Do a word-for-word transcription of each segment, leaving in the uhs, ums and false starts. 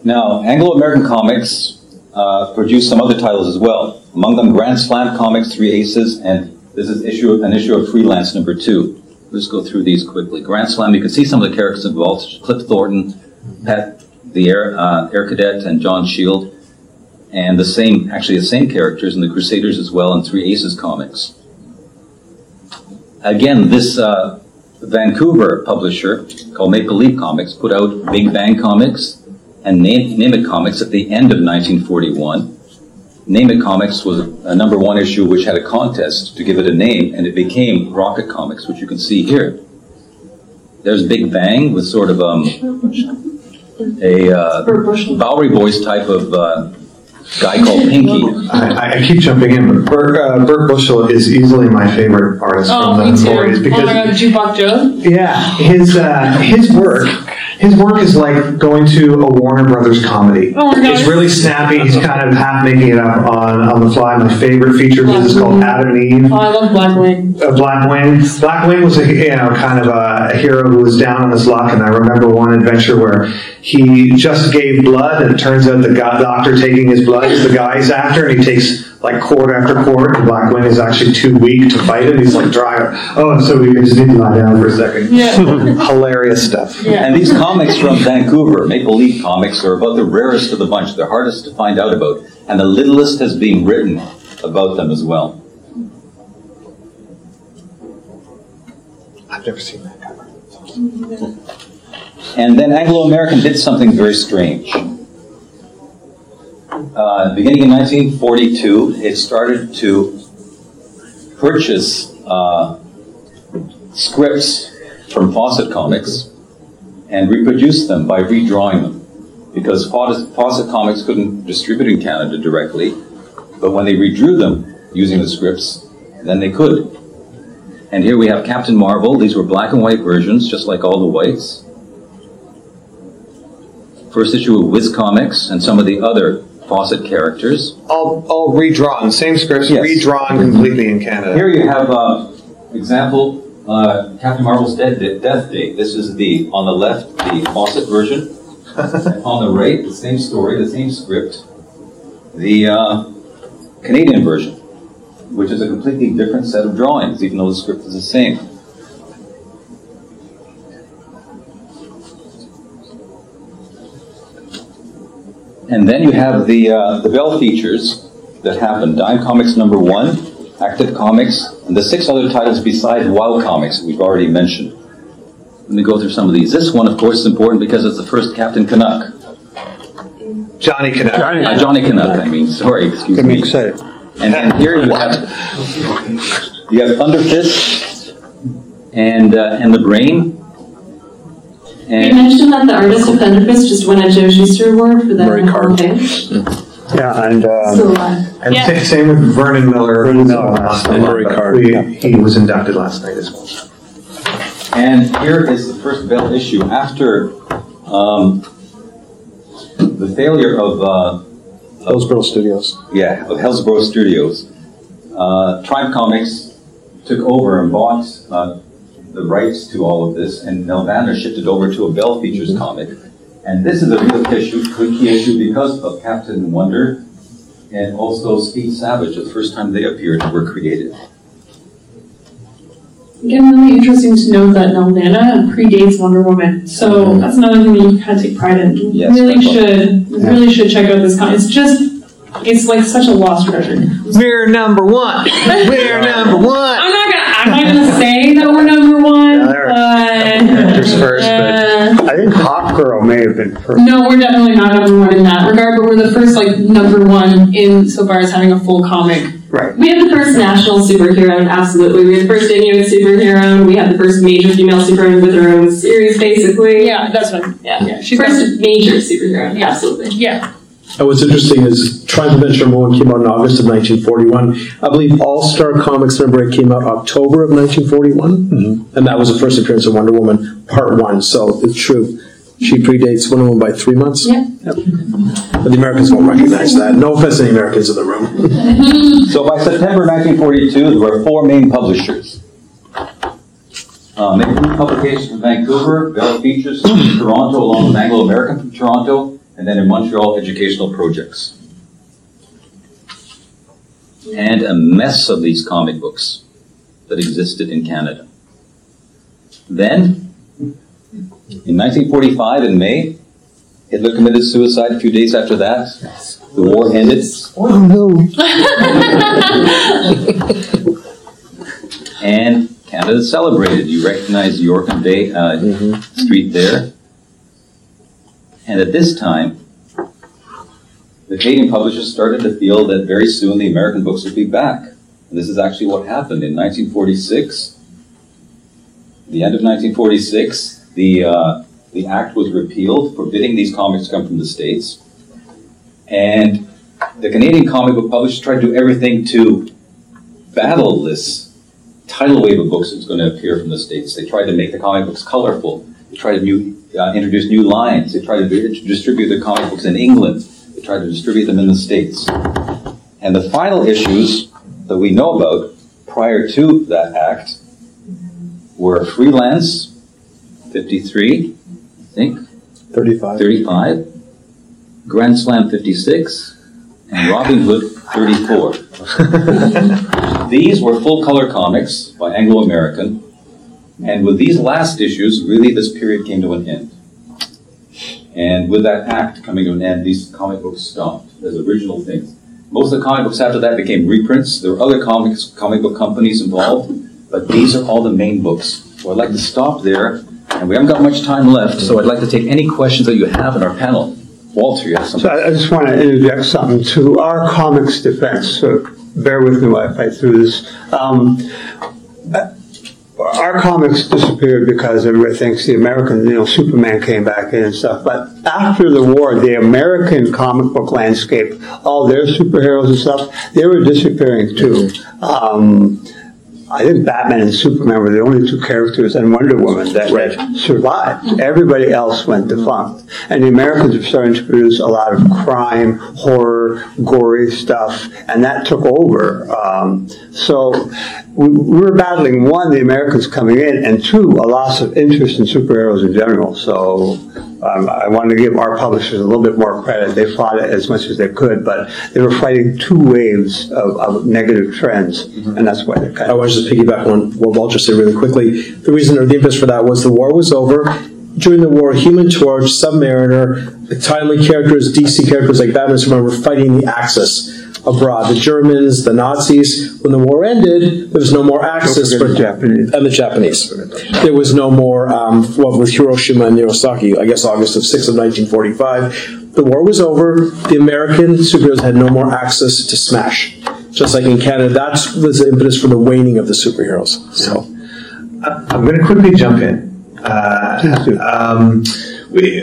Now, Anglo-American Comics uh, produced some other titles as well. Among them, Grand Slam Comics, Three Aces, and this is issue an issue of Freelance number two. Let's go through these quickly. Grand Slam, you can see some of the characters involved, such as Cliff Thornton, Pat the Air, uh, Air Cadet, and John Shield, and the same, actually the same characters in the Crusaders as well in Three Aces comics. Again, this uh, Vancouver publisher called Maple Leaf Comics put out Big Bang Comics and Name, Name It Comics at the end of nineteen forty-one. Name It Comics was a number one issue which had a contest to give it a name, and it became Rocket Comics, which you can see here. There's Big Bang with sort of um, a uh, Bowery Boys type of uh, guy called Pinky. I, I keep jumping in, but Burt, uh, Burt Bushell is easily my favorite artist oh, from the forties. because, oh my god, Jukebox Joe? Yeah, his, uh, his work... His work is like going to a Warner Brothers comedy. Oh my God. It's really snappy. He's kind of half making it up on, on the fly. My favorite feature of his is called Adam and Eve. Oh, I love Blackwing. Uh, Blackwing. Blackwing was a you know kind of a, a hero who was down on his luck, and I remember one adventure where he just gave blood, and it turns out the guy, doctor taking his blood is the guy he's after, and he takes like quart after quart, and Blackwing is actually too weak to fight him. He's like dry. Oh, and so we can just need to lie down for a second. Yeah. Hilarious stuff. Yeah. And these comics from Vancouver, Maple Leaf Comics, are about the rarest of the bunch. They're hardest to find out about. And the littlest has been written about them as well. I've never seen that cover. And then Anglo-American did something very strange. Uh, beginning in nineteen forty-two, it started to purchase uh, scripts from Fawcett Comics and reproduce them by redrawing them. Because Fawcett Comics couldn't distribute in Canada directly, but when they redrew them using the scripts, then they could. And here we have Captain Marvel. These were black and white versions, just like all the whites. First issue of Wiz Comics and some of the other Fawcett characters. All, all redrawn, same scripts, yes. redrawn completely in Canada. Here you have uh, example, uh, Captain Marvel's dead, Death Day. This is the, on the left, the Fawcett version. On the right, the same story, the same script. The uh, Canadian version, which is a completely different set of drawings, even though the script is the same. And then you have the uh, the Bell features that happened. Dime Comics number one, Active Comics, and the six other titles besides Wild Comics that we've already mentioned. Let me go through some of these. This one, of course, is important because it's the first Captain Canuck. Johnny Canuck. Johnny, uh, Johnny Canuck, I mean. Sorry, excuse me. excited. And then here you have you have Thunder Fist and uh, and the Brain. You And mentioned that the artist of Thunderfist just won a Joe Shuster Award for that whole thing. Yeah, and um, Still alive. and Yeah. sa- same with Vernon Miller. Vernon Miller last and night, Murray but Card, we- yeah. He was inducted last night as well. and here is the first Bell issue after um, the failure of uh, Hillsborough Studios. yeah of Hillsborough Studios. Uh, Triumph Comics took over and bought uh, the rights to all of this, and Nelvana shipped it over to a Bell Features comic. And this is a real issue, key issue because of Captain Wonder and also Speed Savage. The first time they appeared were created. Again, really interesting to note that Nelvana predates Wonder Woman, so that's another thing that you kind of take pride in. You Yes, really that's should, you really should check out this comic. It's just, it's like such a lost treasure. We're number one. We're number one. I'm not gonna, I'm not gonna say that we're number one, Yeah, they're- but There's first, uh, I think Hawk Girl may have been first. no, we're definitely not number one in that regard. But we're the first like number one in so far as having a full comic. right. We had the first national superhero, absolutely. We had the first Inuit superhero. We had the first major female superhero with her own series, basically. Yeah, that's what. Yeah. Yeah, she's first major superhero, absolutely. Yeah. And what's interesting is Triumph Adventure number one came out in August of nineteen forty-one. I believe All-Star Comics number eight came out October of nineteen forty-one. Mm-hmm. And that was the first appearance of Wonder Woman, part one. So it's true. She predates Wonder Woman by three months. Yeah. Yep. But the Americans won't recognize that. No offense to any Americans in the room. So by September nineteen forty-two, there were four main publishers. Uh, Maple Leaf Publications from Vancouver, Bell Features from Toronto, along with Anglo-American from Toronto, and then in Montreal, educational projects. And a mess of these comic books that existed in Canada. Then, in nineteen forty-five, in May, Hitler committed suicide. A few days after that, the war ended. Oh no. And Canada celebrated. You recognize York and Bay uh, mm-hmm. Street there. And at this time, the Canadian publishers started to feel that very soon the American books would be back. And this is actually what happened in nineteen forty-six. The end of nineteen forty-six, the uh, the act was repealed, forbidding these comics to come from the States. And the Canadian comic book publishers tried to do everything to battle this tidal wave of books that was going to appear from the States. They tried to make the comic books colorful. They tried to new, uh, introduce new lines. They tried to distribute the comic books in England. They tried to distribute them in the States. And the final issues that we know about prior to that act were Freelance, fifty-three, I think. thirty-five. thirty-five. Grand Slam, fifty-six. And Robin Hood, thirty-four. These were full-color comics by Anglo-American. And with these last issues, really this period came to an end. And with that act coming to an end, these comic books stopped as original things. Most of the comic books after that became reprints. There were other comics, comic book companies involved, but these are all the main books. So I'd like to stop there, and we haven't got much time left, so I'd like to take any questions that you have in our panel. Walter, you have something? So I just want to interject something to our comics defense. So bear with me while I fight through this. Um, our comics disappeared because everybody thinks the American, you know, Superman came back in and stuff. But after the war, the American comic book landscape, all their superheroes and stuff, they were disappearing too. Um, I think Batman and Superman were the only two characters, and Wonder Woman, that right. survived. Everybody else went defunct. And the Americans were starting to produce a lot of crime, horror, gory stuff, and that took over. Um, so we, we were battling, one, the Americans coming in, and two, a loss of interest in superheroes in general. So um, I wanted to give our publishers a little bit more credit. They fought it as much as they could, but they were fighting two waves of, of negative trends, mm-hmm. and that's why they kind I of... want to just piggyback on what Walter said really quickly. The reason, or the impetus for that, was the war was over. During the war, Human Torch, Submariner, the timely characters, D C characters like Batman and Superman were fighting the Axis abroad. The Germans, the Nazis. When the war ended, there was no more Axis for the Japanese. and the Japanese. There was no more, um, well, with Hiroshima and Nagasaki, I guess August of sixth of nineteen forty-five. The war was over. The American superheroes had no more access to smash. Just like in Canada, that was the impetus for the waning of the superheroes. So, I'm going to quickly jump in. Uh, um, we,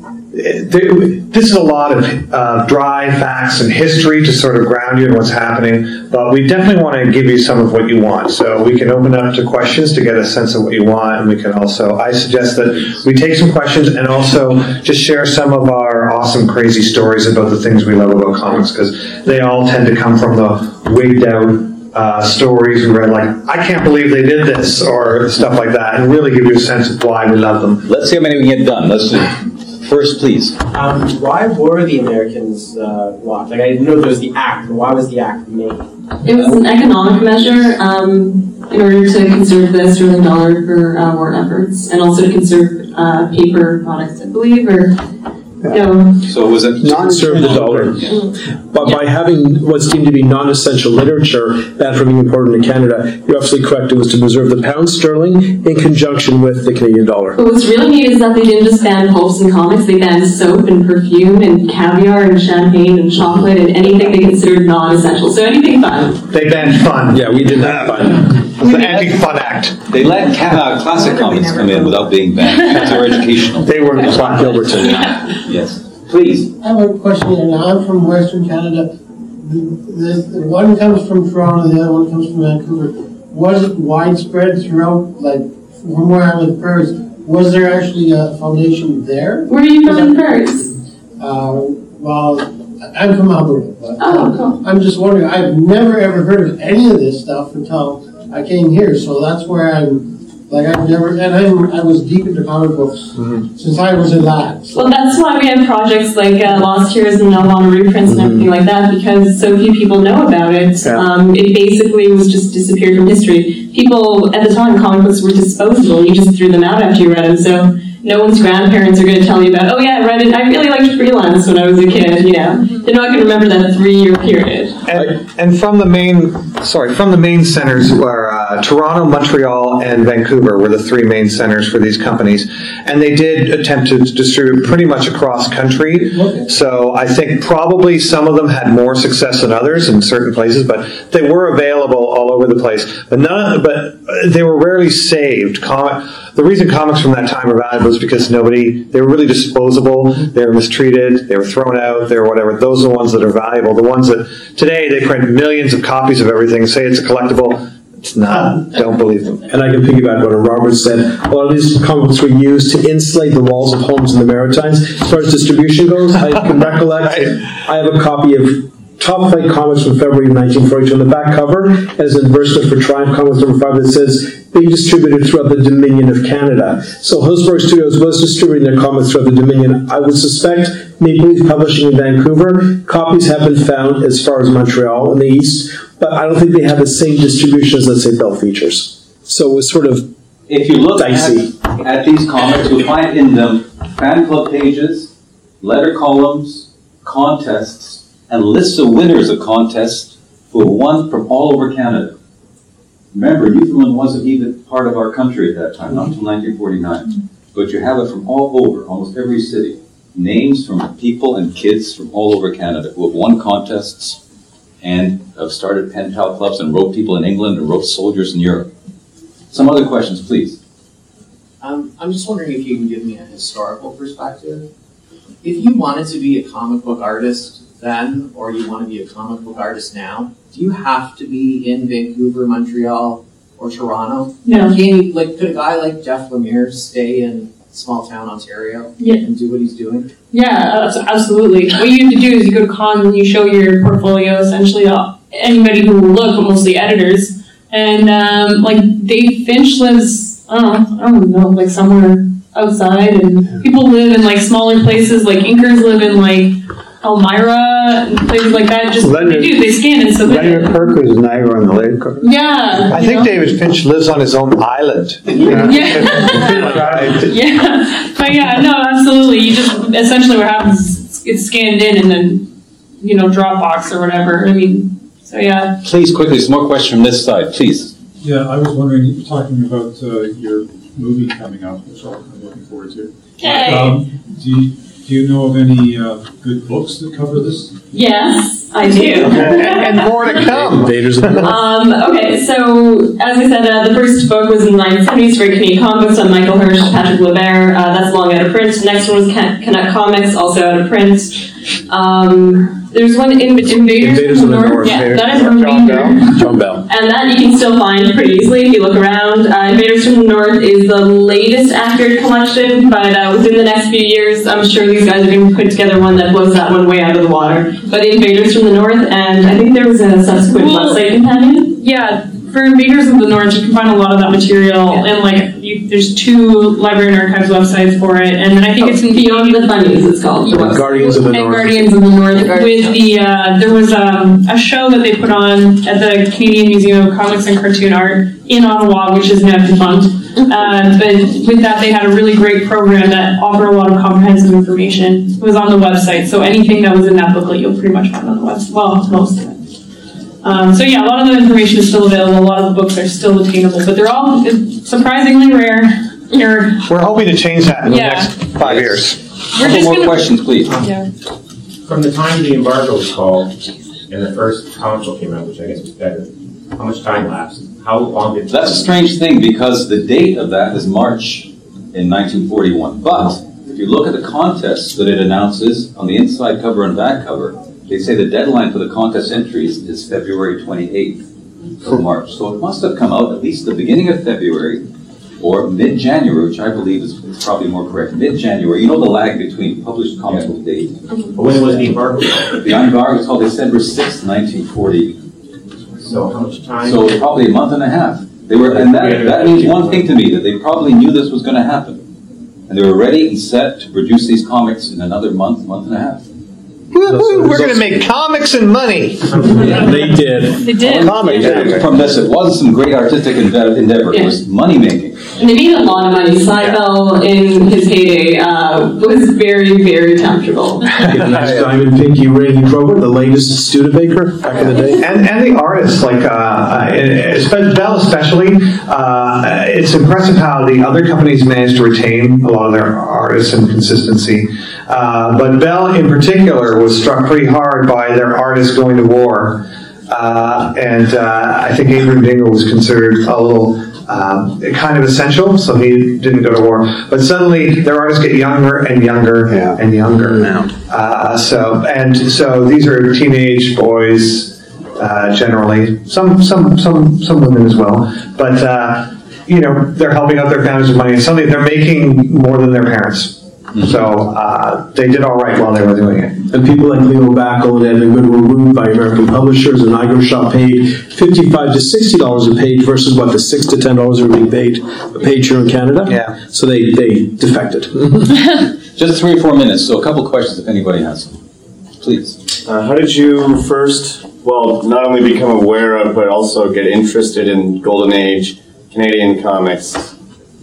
there, this is a lot of uh, dry facts and history to sort of ground you in what's happening, but we definitely want to give you some of what you want. So we can open up to questions to get a sense of what you want, and we can also, I suggest that we take some questions and also just share some of our awesome, crazy stories about the things we love about comics, because they all tend to come from the wigged out Uh, stories we read, like, I can't believe they did this, or stuff like that, and really give you a sense of why we love them. Let's see how many we get done. Let's do first, please. Um, why were the Americans uh, locked? Like, I didn't know there was the act, but why was the act made? It was an economic measure um, in order to conserve the sterling dollar for uh, war efforts, and also to conserve uh, paper products, I believe, or no. So it was a to conserve the dollar. But by having what's deemed to be non-essential literature banned from being imported to Canada, you're absolutely correct. It was to preserve the pound sterling in conjunction with the Canadian dollar. But what's really neat is that they didn't just ban pulps and comics, they banned soap and perfume and caviar and champagne and chocolate and anything they considered non-essential. So anything fun. They banned fun. Yeah, we did that fun. It's the anti-fun act. They let ca- uh, classic comics come in without being banned because they were educational. They were Clark Gilberton. Yes. Please. I have a question, and I'm from Western Canada. The, the one comes from Toronto, the other one comes from Vancouver. Was it widespread throughout, like, from where I live, Paris? Was there actually a foundation there? Where are you from in Paris? Uh, well, I'm from Alberta, but Oh, cool. I'm just wondering, I've never ever heard of any of this stuff until I came here, so that's where I'm Like I've never, and I'm, I was deep into comic books Mm-hmm. since I was a lad. So Well, that's why we have projects like uh, Lost Heroes and Nelvana reprints and everything like that, because so few people know about it. Yeah. Um, it basically was just disappeared from history. People, at the time, comic books were disposable. You just threw them out after you read them. So no one's grandparents are going to tell you about, oh yeah, I read it, I really liked Freelance when I was a kid, you know. They're not going to remember that three-year period. And, and from the main, sorry, from the main centers were uh, Toronto, Montreal, and Vancouver were the three main centers for these companies, and they did attempt to distribute pretty much across country. Okay. So I think probably some of them had more success than others in certain places, but they were available all over the place. But none, but they were rarely saved. Comic. The reason comics from that time were valuable is because nobody, they were really disposable, they were mistreated, they were thrown out, they were whatever. Those are the ones that are valuable. The ones that, today, they print millions of copies of everything, say it's a collectible. It's not. Don't believe them. And I can piggyback what Robert said. A lot of these comic books were used to insulate the walls of homes in the Maritimes. As far as distribution goes, I can recollect, I have a copy of Top Flight Comics from February of nineteen forty-two. On the back cover, as an advertisement for Triumph Comics number five, that says, being distributed throughout the Dominion of Canada. So Hillsborough Studios was distributing their comics throughout the Dominion. I would suspect Maple Leaf Publishing in Vancouver, copies have been found as far as Montreal in the east, but I don't think they have the same distribution as, let's say, Bell Features. So it was sort of If you look dicey. at, at these comics, you'll find in them fan club pages, letter columns, contests, and lists of winners of contests who have won from all over Canada. Remember, Newfoundland wasn't even part of our country at that time, not until nineteen forty-nine. But you have it from all over, almost every city. Names from people and kids from all over Canada who have won contests and have started pen pal clubs and wrote people in England and wrote soldiers in Europe. Some other questions, please. Um, I'm just wondering if you can give me a historical perspective. If you wanted to be a comic book artist then, or you want to be a comic book artist now, do you have to be in Vancouver, Montreal, or Toronto? No. Can you, like, could a guy like Jeff Lemire stay in small town Ontario Yeah. and do what he's doing? Yeah, abs- absolutely. What you have to do is you go to cons and you show your portfolio essentially to anybody who will look, but mostly editors. And um, like Dave Finch lives, I don't know, I don't know, like somewhere outside, and people live in like smaller places. Like Inkers live in like Elmira and places like that. Just Leonard- they do, they scan and submit Leonard it. Kirk is Niagara on the Lake. Yeah, I you think know? David Finch lives on his own island. Yeah. Yeah, but yeah, no, absolutely. You just essentially what happens is it's scanned in and then you know Dropbox or whatever. I mean, so yeah. Please, quickly, some more questions from this side, please. Yeah, I was wondering, you were talking about uh, your movie coming out, which I'm looking forward to. Yay. Um, do, you, do you know of any uh, good books that cover this? Yes, I do. And more to come. Invaders of the North. Um, okay, so as I said, uh, the first book was in the nineteen seventies for Canadian Comic Books on Michael Hirsch, Patrick Lebert. Uh, that's long out of print. The next one was Can- Canuck Comics, also out of print. Um, there's one in Invaders, Invaders from of the North. Yeah, that is from John Reader. John Bell. And that you can still find pretty easily if you look around. Uh, Invaders from the North is the latest accurate collection, but uh, within the next few years, I'm sure these guys are going to put together one that blows that one way out of the water. But Invaders from the North, and I think there was a subsequent Well, website companion. Yeah, for Invaders of the North, you can find a lot of that material, and like you, there's two Library and Archives websites for it, and then I think it's in Beyond the Funnies, it's called. The website. Guardians of the and North. Guardians of the North. The Guardians. With the uh, there was um, a show that they put on at the Canadian Museum of Comics and Cartoon Art in Ottawa, which is now defunct. Uh, but with that, they had a really great program that offered a lot of comprehensive information. It was on the website, so anything that was in that booklet, you'll pretty much find on the website. Well, most of it. Um, so yeah, a lot of the information is still available. A lot of the books are still attainable, but they're all surprisingly rare. You're, We're hoping to change that in the Yeah. next five years. we're Couple just more gonna, questions, please. yeah. From the time the embargo was called and the first comic book came out, which I guess was better, how much time lapsed? How long did That's a strange thing because the date of that is March in nineteen forty-one. But if you look at the contest that it announces on the inside cover and back cover, they say the deadline for the contest entries is February twenty-eighth of March. So it must have come out at least the beginning of February or mid-January, which I believe is, is probably more correct. Mid-January. You know the lag between published comic book date. But when was the embargo? The embargo was called December sixth, nineteen forty. So how much time? So probably a month and a half. They were, and that, that means one thing to me, that they probably knew this was going to happen. And they were ready and set to produce these comics in another month, month and a half. Woo-hoo, we're going to make comics and money. They did. They did. Comic Yeah. From this, it wasn't some great artistic endeavor, endeavor. It was money making. And they made a lot of money. Seibel, in his heyday, uh, was very, very comfortable. Nice diamond pinky ring. He drove it, the latest Studebaker back in the day. And, and the artists, like uh, uh, Bell especially, uh, it's impressive how the other companies managed to retain a lot of their artists and consistency. Uh, but Bell in particular was struck pretty hard by their artists going to war. Uh, and uh, I think Adrian Dingle was considered a little um, kind of essential, so he didn't go to war. But suddenly their artists get younger and younger Yeah. and younger. Yeah. Uh, so and so these are teenage boys uh, generally. Some some some some women as well. But uh, you know, they're helping out their families with money. And suddenly they're making more than their parents. So uh, they did all right while they were doing it. And people like Leo Backel and Edmund Good were wooed by American publishers, and Igor Shaw paid fifty-five to sixty dollars a page versus what the six to ten dollars are being paid a page here in Canada. Yeah. So they they defected. Just three or four minutes, so a couple questions if anybody has them. Please. Uh, how did you first, well, not only become aware of, but also get interested in Golden Age Canadian comics?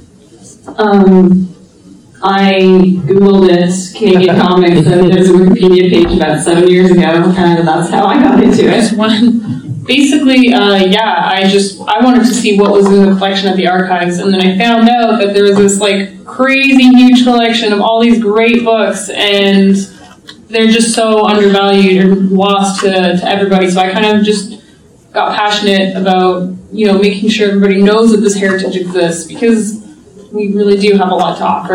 Um, I Googled it, Canadian comics, and there's a Wikipedia page about seven years ago, and that's how I got into it. One, basically, uh, yeah, I just, I wanted to see what was in the collection at the archives, and then I found out that there was this, like, crazy huge collection of all these great books, and they're just so undervalued or lost to, to everybody, so I kind of just got passionate about, you know, making sure everybody knows that this heritage exists, because we really do have a lot to offer.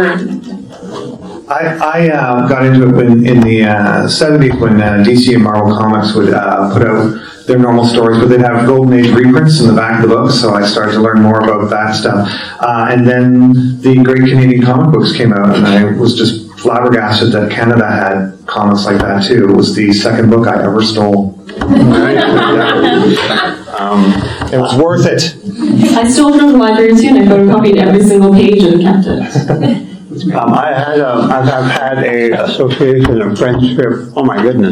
I, I uh, got into it when, in the uh, seventies when uh, D C and Marvel Comics would uh, put out their normal stories, but they'd have Golden Age reprints in the back of the books, so I started to learn more about that stuff. Uh, and then the Great Canadian Comic Books came out, and I was just flabbergasted that Canada had comics like that too. It was the second book I ever stole. um, it was worth it. I stole from the library too, and I photocopied every single page and kept it. Um, I had a, I've, I've had a association, a friendship, oh my goodness,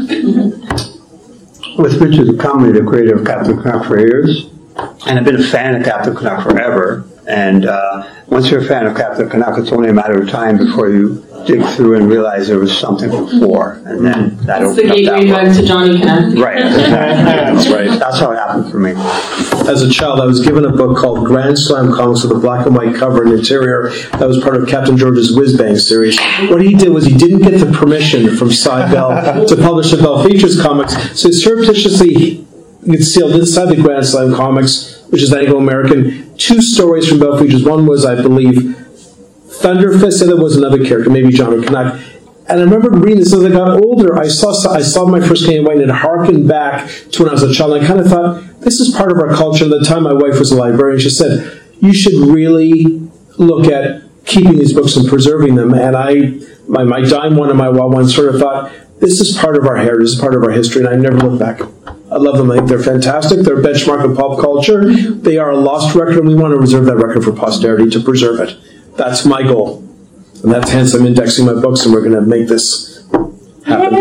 with Richard the Comedy, the creator of Captain Canuck for years. And I've been a fan of Captain Canuck forever. And uh, once you're a fan of Captain Canuck, it's only a matter of time before you dig through and realize there was something before. And then that It's the opened up that gateway drug world. to Johnny Canuck. Right. That's right. That's how it happened for me. As a child, I was given a book called Grand Slam Comics with a black and white cover and interior that was part of Captain George's Whiz Bang series. What he did was he didn't get the permission from Seibel to publish the Bell Features comics, so he surreptitiously concealed inside the Grand Slam Comics, which is Anglo-American, two stories from Bell Features. One was, I believe, Thunderfist, the other was another character, maybe Johnny Canuck. And I remember reading this as I got older. I saw I saw my first Canadian White, and it harkened back to when I was a child. And I kind of thought, this is part of our culture. At the time, my wife was a librarian. She said, you should really look at keeping these books and preserving them. And I, my, my dime one and my wild one sort of thought, this is part of our heritage, this is part of our history, and I never looked back. I love them. I think they're fantastic. They're a benchmark of pop culture. They are a lost record, and we want to reserve that record for posterity to preserve it. That's my goal. And that's hence I'm indexing my books, and we're going to make this happen.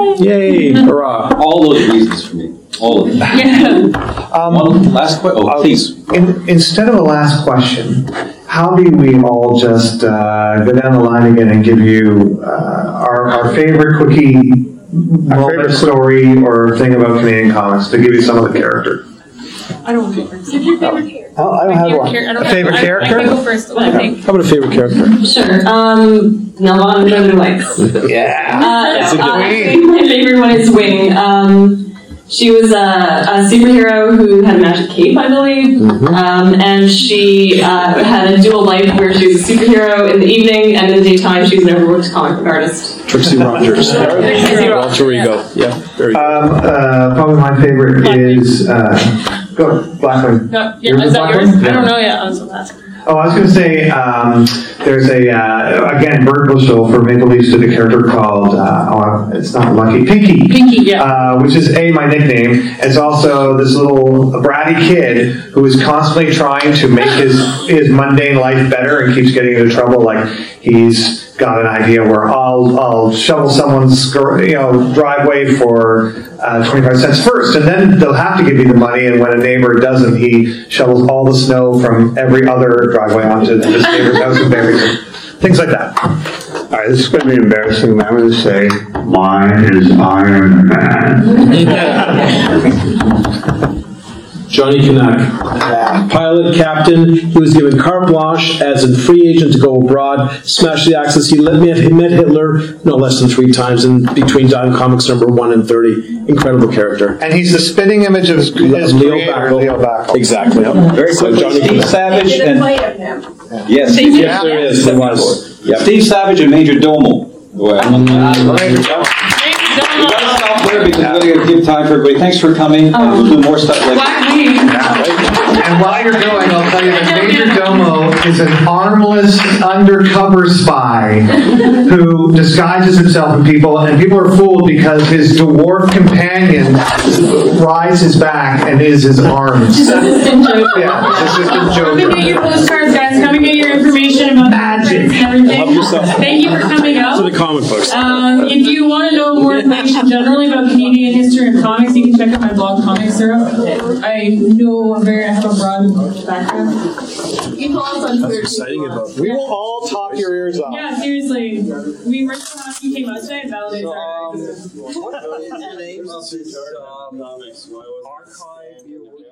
Yay! Hurrah! All those reasons for me. All of them. Yeah. Um, One last question. Oh, please. In, instead of a last question, how do we all just uh, go down the line again and give you uh, our, our favorite quickie moment, story, or thing about Canadian comics to give you some of the character? I don't know. What's your favorite character? Oh, I don't have one. A favorite I, character? I can go first. What I think. How about a favorite character? Sure. Um, Nelvana Northern Lights. Yeah. Uh, That's a good uh, one. my favorite one is Wing. Um, she was a, a superhero who had a magic cape, I believe, Mm-hmm. um, and she uh, had a dual life where she was a superhero in the evening, and in the daytime she was an overworked comic book artist. Trixie Rogers. Trixie Rogers. Walter Ego. Yeah, very good. Um, uh, probably my favorite is uh, go Blackwing. No, yeah, Yours is is that yours? Blackwing? I don't know yet. I was going to ask. Oh, I was going to say, um, there's a, uh, again, Bert Bushell for Maple Leafs did a character called, uh, oh, it's not Lucky, Pinky. Pinky, yeah. Uh, which is A, my nickname. It's also this little bratty kid who is constantly trying to make his, his mundane life better and keeps getting into trouble. Like, he's got an idea where I'll, I'll shovel someone's, you know, driveway for uh, twenty-five cents first, and then they'll have to give me the money, and when a neighbor doesn't, he shovels all the snow from every other driveway onto this neighbor's house in Barrington. Things like that. All right, this is going to be embarrassing, but I'm going to say, mine is Iron Man. Johnny Canuck, pilot, captain. He was given carte blanche as a free agent to go abroad, smash the Axis. He met, he met Hitler no less than three times in between Dime Comics number one and thirty. Incredible character. And he's the spitting image of his, his Leo creator, Backel. Leo Backel. Exactly. Yep. Very So quickly, Johnny Steve Canuck. Savage They did a and play of him. yes, They did. Yes, there is. There was. Yep. Steve Savage and Major Domo. Well, we gotta stop there because we're gonna give time for everybody. Thanks for coming, and we'll do more stuff like Black Wing. And while you're going, I'll tell you that Major Domo is an armless undercover spy who disguises himself in people, and people are fooled because his dwarf companion rides his back and is his arms. Assistant joke. Yeah, his assistant Come and get your postcards, guys. Come and get your information about magic and everything. Help yourself. Thank you for coming out. To the comic books. Um, if you want to know more information generally about Canadian history and comics, you can check out my blog, Comic Syrup. I know a very, I have a broad background. You can follow us on Twitter. Exciting about We will all talk your ears off. Yeah, seriously. We were so happy you came out today and validates our existence. What is the name of this comics? Archive.